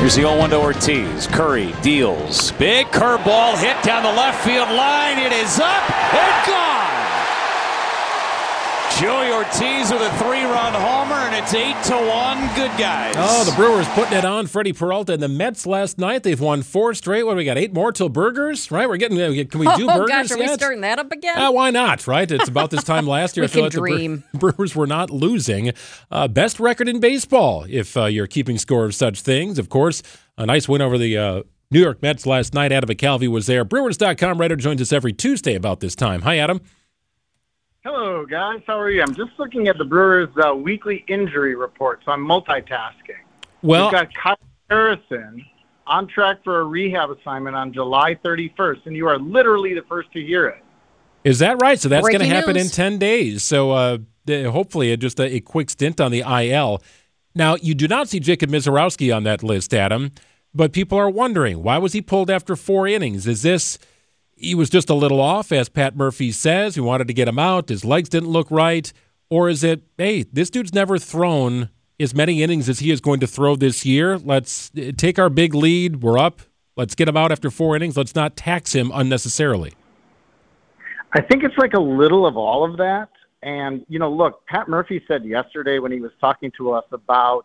Here's the 0-1 to Ortiz. Curry deals. Big curveball hit down the left field line. It is up and gone. Joey Ortiz with a 3-run homer, and it's 8-1. Good guys. Oh, the Brewers putting it on Freddie Peralta and the Mets last night. They've won 4 straight. What do we got? 8 more till burgers, right? We're getting. Can we do burgers? Oh gosh, are we yet? starting that up again? Why not? Right? It's about this time last year. We I feel can like dream. The Brewers were not losing. Best record in baseball, if you're keeping score of such things. Of course, a nice win over the New York Mets last night. Adam McCalvy was there. Brewers.com writer joins us every Tuesday about this time. Hi, Adam. Hello, guys. How are you? I'm just looking at the Brewers' weekly injury report, so I'm multitasking. Well, we've got Kyle Harrison on track for a rehab assignment on July 31st, and you are literally the first to hear it. Is that right? So that's going to Breaking happen news. in 10 days. So hopefully just a quick stint on the IL. Now, you do not see Jacob Mizorowski on that list, Adam, but people are wondering, why was he pulled after 4 innings? Is this he was just a little off, as Pat Murphy says? We wanted to get him out. His legs didn't look right. Or is it, hey, this dude's never thrown as many innings as he is going to throw this year. Let's take our big lead. We're up. Let's get him out after 4 innings. Let's not tax him unnecessarily. I think it's like a little of all of that. And, look, Pat Murphy said yesterday when he was talking to us about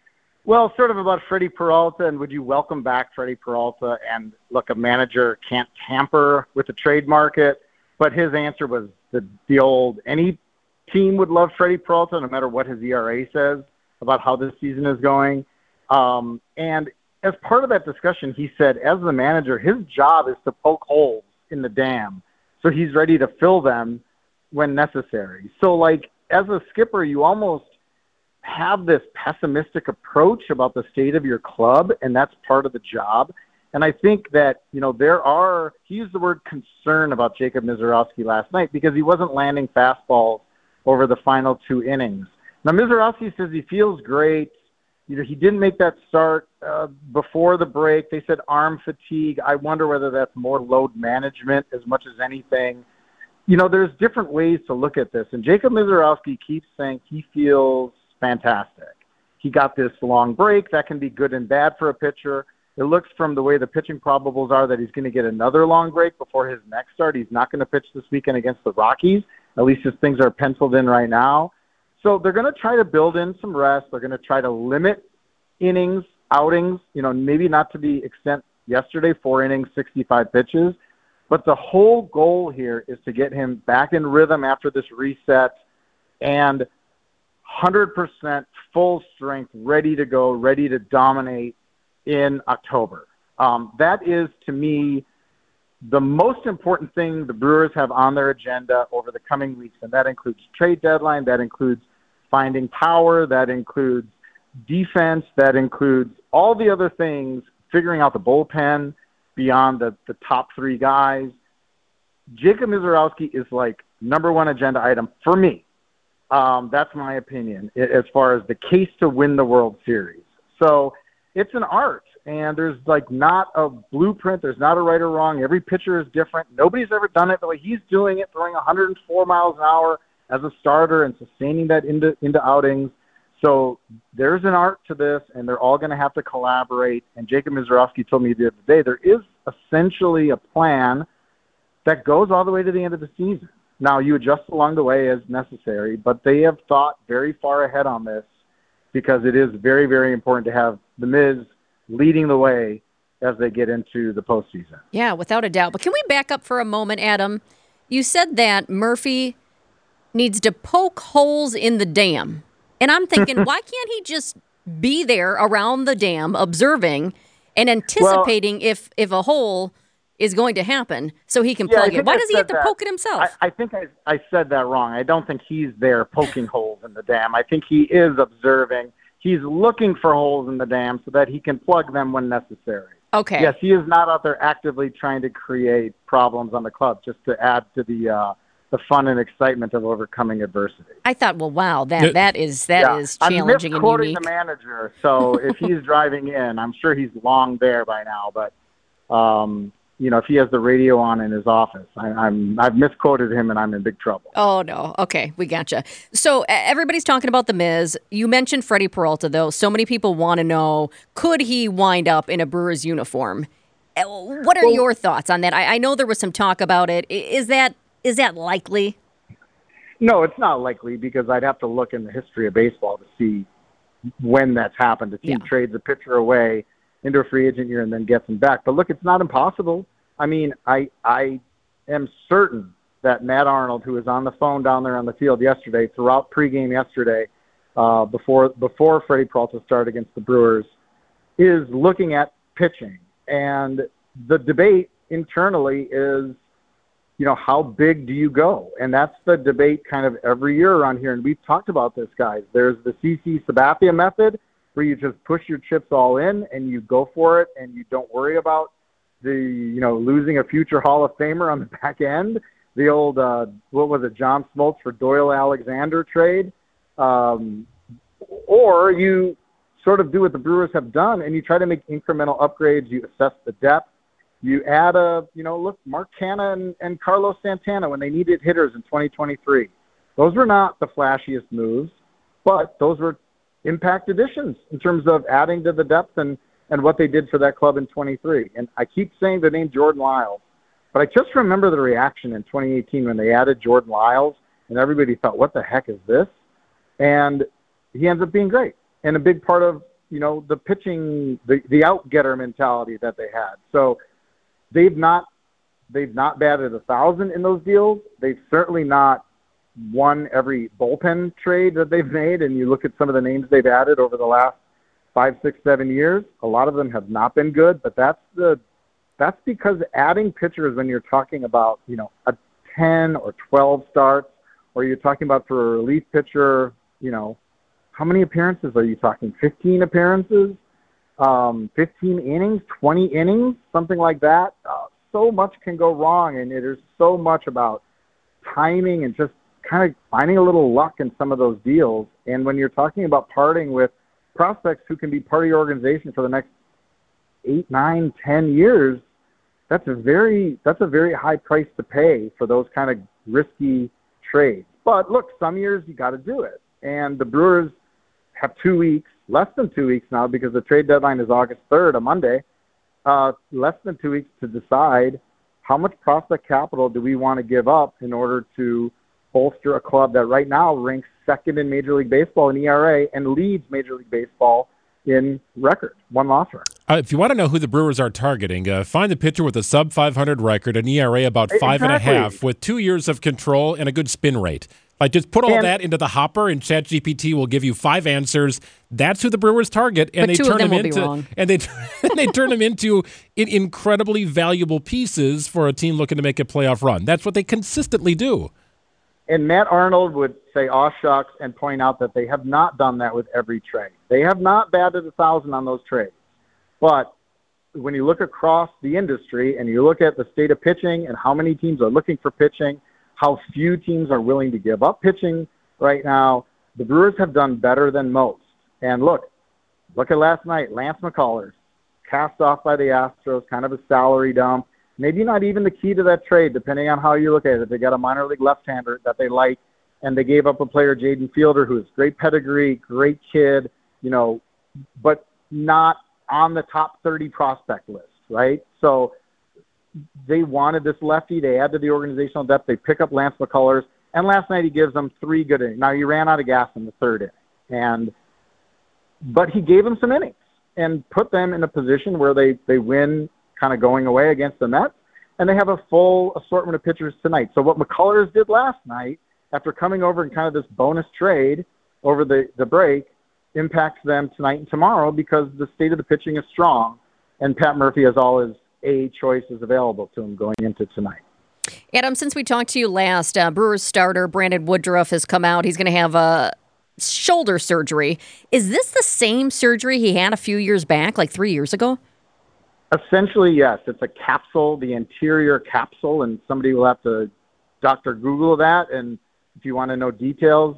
Freddie Peralta and would you welcome back Freddie Peralta? And look, a manager can't tamper with the trade market. But his answer was the old, any team would love Freddie Peralta no matter what his ERA says about how this season is going. And as part of that discussion, he said, as the manager, his job is to poke holes in the dam. So he's ready to fill them when necessary. So, like, as a skipper, you almost have this pessimistic approach about the state of your club, and that's part of the job. And I think that, he used the word concern about Jacob Mizorowski last night because he wasn't landing fastballs over the final 2 innings. Now, Mizorowski says he feels great. He didn't make that start before the break. They said arm fatigue. I wonder whether that's more load management as much as anything. There's different ways to look at this. And Jacob Mizorowski keeps saying he feels fantastic. He got this long break. That can be good and bad for a pitcher. It looks from the way the pitching probables are that he's going to get another long break before his next start. He's not going to pitch this weekend against the Rockies, at least as things are penciled in right now. So they're going to try to build in some rest. They're going to try to limit innings, outings, maybe not to the extent yesterday, 4 innings, 65 pitches. But the whole goal here is to get him back in rhythm after this reset and 100% full strength, ready to go, ready to dominate in October. That is, to me, the most important thing the Brewers have on their agenda over the coming weeks, and that includes trade deadline, that includes finding power, that includes defense, that includes all the other things, figuring out the bullpen beyond the top 3 guys. Jacob Mizorowski is like number 1 agenda item for me. That's my opinion as far as the case to win the World Series. So it's an art, and there's not a blueprint. There's not a right or wrong. Every pitcher is different. Nobody's ever done it the way he's doing it, throwing 104 miles an hour as a starter and sustaining that into outings. So there's an art to this, and they're all going to have to collaborate. And Jacob Mizorowski told me the other day there is essentially a plan that goes all the way to the end of the season. Now, you adjust along the way as necessary, but they have thought very far ahead on this because it is very, very important to have the Miz leading the way as they get into the postseason. Yeah, without a doubt. But can we back up for a moment, Adam? You said that Murphy needs to poke holes in the dam. And I'm thinking, why can't he just be there around the dam observing and anticipating if a hole is going to happen so he can plug it? Why does he have to poke it himself? I think I said that wrong. I don't think he's there poking holes in the dam. I think he is observing. He's looking for holes in the dam so that he can plug them when necessary. Okay. Yes, he is not out there actively trying to create problems on the club just to add to the fun and excitement of overcoming adversity. I thought, well, wow, that is challenging and unique. I'm misquoting the manager, so if he's driving in, I'm sure he's long there by now. But if he has the radio on in his office. I've misquoted him, and I'm in big trouble. Oh, no. Okay, we gotcha. So everybody's talking about The Miz. You mentioned Freddie Peralta, though. So many people want to know, could he wind up in a Brewers uniform? What are your thoughts on that? I know there was some talk about it. Is that likely? No, it's not likely, because I'd have to look in the history of baseball to see when that's happened. A team trades a pitcher away into a free agent year and then gets him back. But look, it's not impossible. I mean, I am certain that Matt Arnold, who was on the phone down there on the field yesterday, throughout pregame yesterday, before Freddie Peralta started against the Brewers, is looking at pitching. And the debate internally is, how big do you go? And that's the debate kind of every year around here. And we've talked about this, guys. There's the CC Sabathia method, where you just push your chips all in and you go for it, and you don't worry about losing a future Hall of Famer on the back end. The old, John Smoltz for Doyle Alexander trade. Or you sort of do what the Brewers have done, and you try to make incremental upgrades. You assess the depth. You add Mark Canha and Carlos Santana when they needed hitters in 2023. Those were not the flashiest moves, but those were impact additions in terms of adding to the depth and what they did for that club in 23. And I keep saying the name Jordan Lyles, but I just remember the reaction in 2018 when they added Jordan Lyles, and everybody thought, what the heck is this? And he ends up being great. And a big part of, the pitching, the out-getter mentality that they had. So they've not batted 1,000 in those deals. They've certainly not won every bullpen trade that they've made. And you look at some of the names they've added over the last 5, 6, 7 years, a lot of them have not been good, but that's because adding pitchers when you're talking about, a 10 or 12 starts, or you're talking about for a relief pitcher, how many appearances are you talking? 15 appearances, 15 innings, 20 innings, something like that. So much can go wrong, and there's so much about timing and just kind of finding a little luck in some of those deals. And when you're talking about parting with prospects who can be part of your organization for the next 8, 9, 10 years, that's a very high price to pay for those kind of risky trades. But look, some years you got to do it. And the Brewers have 2 weeks, less than 2 weeks now, because the trade deadline is August 3rd, a Monday, less than 2 weeks to decide how much prospect capital do we want to give up in order to bolster a club that right now ranks second in Major League Baseball in ERA and leads Major League Baseball in record, one-loss record. If you want to know who the Brewers are targeting, find the pitcher with a sub-500 record, an ERA about 5.5, with 2 years of control and a good spin rate. Like, just put all that into the hopper, and ChatGPT will give you 5 answers. That's who the Brewers target, and but they turn them will into be wrong. and they turn them into incredibly valuable pieces for a team looking to make a playoff run. That's what they consistently do. And Matt Arnold would say, "Aw shucks," and point out that they have not done that with every trade. They have not batted 1,000 on those trades. But when you look across the industry and you look at the state of pitching and how many teams are looking for pitching, how few teams are willing to give up pitching right now, the Brewers have done better than most. And look at last night, Lance McCullers, cast off by the Astros, kind of a salary dump. Maybe not even the key to that trade, depending on how you look at it. They got a minor league left-hander that they like, and they gave up a player, Jaden Fielder, who is great pedigree, great kid, but not on the top 30 prospect list, right? So they wanted this lefty. They add to the organizational depth. They pick up Lance McCullers, and last night he gives them 3 good innings. Now, he ran out of gas in the 3rd inning, but he gave them some innings and put them in a position where they win kind of going away against the Mets, and they have a full assortment of pitchers tonight. So what McCullers did last night, after coming over in kind of this bonus trade over the break, impacts them tonight and tomorrow because the state of the pitching is strong, and Pat Murphy has all his A choices available to him going into tonight. Adam, since we talked to you last, Brewers starter Brandon Woodruff has come out. He's going to have a shoulder surgery. Is this the same surgery he had a few years back, like 3 years ago? Essentially, yes. It's a capsule, the anterior capsule, and somebody will have to Dr. Google that. And if you want to know details,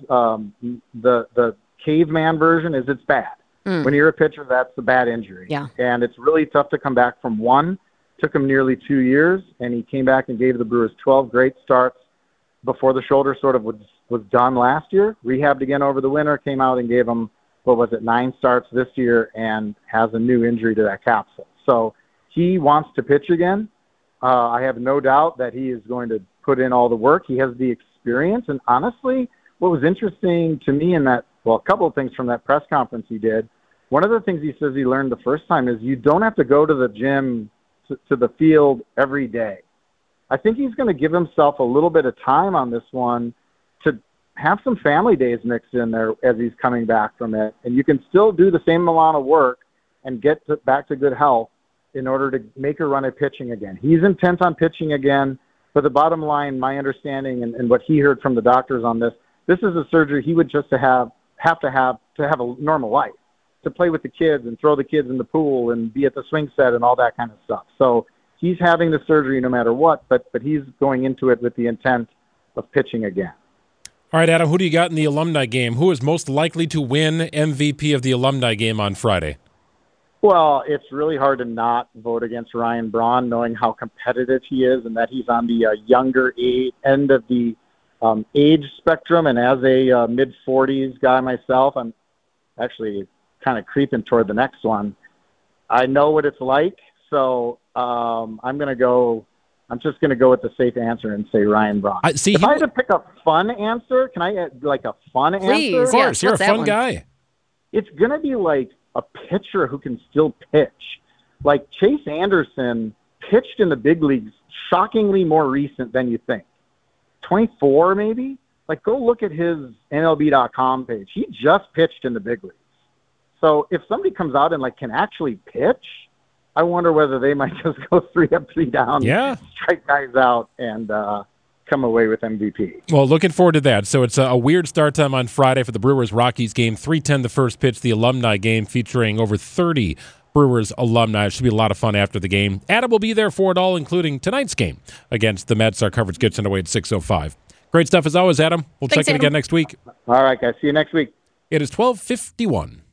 the caveman version is it's bad. When you're a pitcher, that's a bad injury. Yeah. And it's really tough to come back from one. Took him nearly 2 years, and he came back and gave the Brewers 12 great starts before the shoulder sort of was done last year. Rehabbed again over the winter, came out and gave him, 9 starts this year, and has a new injury to that capsule. So he wants to pitch again. I have no doubt that he is going to put in all the work. He has the experience, and honestly, what was interesting to me in that, a couple of things from that press conference he did. One of the things he says he learned the first time is you don't have to go to the gym to the field every day. I think he's going to give himself a little bit of time on this one to have some family days mixed in there as he's coming back from it. And you can still do the same amount of work and get back to good health in order to make a run at pitching again. He's intent on pitching again, but the bottom line, my understanding and what he heard from the doctors on this is a surgery he would just have a normal life, to play with the kids and throw the kids in the pool and be at the swing set and all that kind of stuff. So he's having the surgery no matter what, but he's going into it with the intent of pitching again. All right, Adam, who do you got in the alumni game? Who is most likely to win MVP of the alumni game on Friday? Well, it's really hard to not vote against Ryan Braun, knowing how competitive he is and that he's on the younger end of the age spectrum. And as a mid-40s guy myself, I'm actually kind of creeping toward the next one. I know what it's like, so I'm just going to go with the safe answer and say Ryan Braun. If I had to pick a fun answer, can I add like a fun Please, answer? Of course, you're a fun one? guy. It's going to be like a pitcher who can still pitch. Like Chase Anderson pitched in the big leagues, shockingly more recent than you think. 24 maybe? Like go look at his MLB.com page. He just pitched in the big leagues. So if somebody comes out and like can actually pitch, I wonder whether they might just go 3 up, 3 down, strike guys out, and come away with MVP. Well, looking forward to that. So it's a weird start time on Friday for the Brewers-Rockies game. 3:10 the first pitch, the alumni game featuring over 30 Brewers alumni. It should be a lot of fun after the game. Adam will be there for it all, including tonight's game against the Mets. Our coverage gets underway at 6:05. Great stuff as always, Adam. We'll check in again next week. All right, guys. See you next week. It is 12:51.